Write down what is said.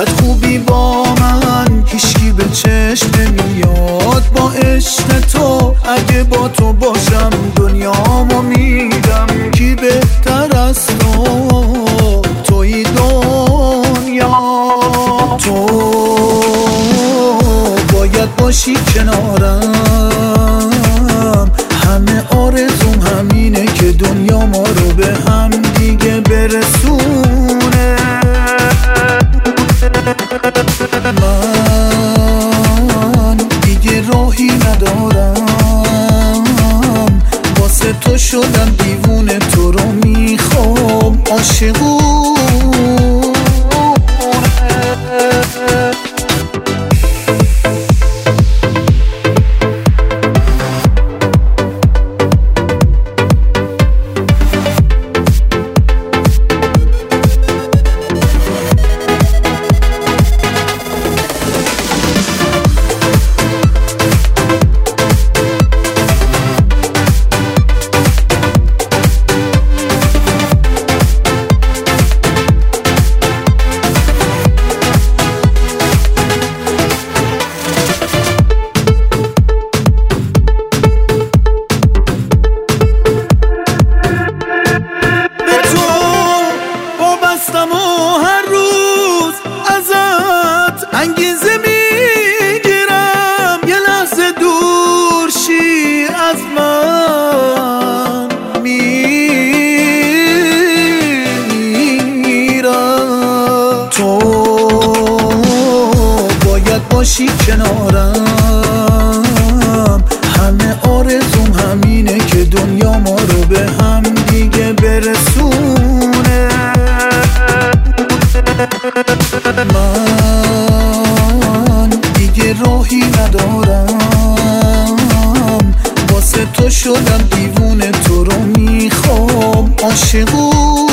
بد خوبی با من هیچکی به چشم نمیاد. با عشق تو اگه با تو باشم دنیامو میدم. کی بهتر از تو توی دنیا؟ تو باید باشی کنارم. همه آرزوم همینه که دنیا ما رو به هم دیگه برسونه. من دیگه راهی ندارم، واسه تو شدم دیوونه، تو رو میخوام عاشقونه. هر روز ازت انگیزه میگیرم، یه لحظه دور شی از من میرم. تو باید باشی کنارم، همه آرزوم همینه که دنیا ما رو به هم دیگه برسونه. من دیگه راهی ندارم، واسه تو شدم دیوونه، تو رو میخوام عاشقونه.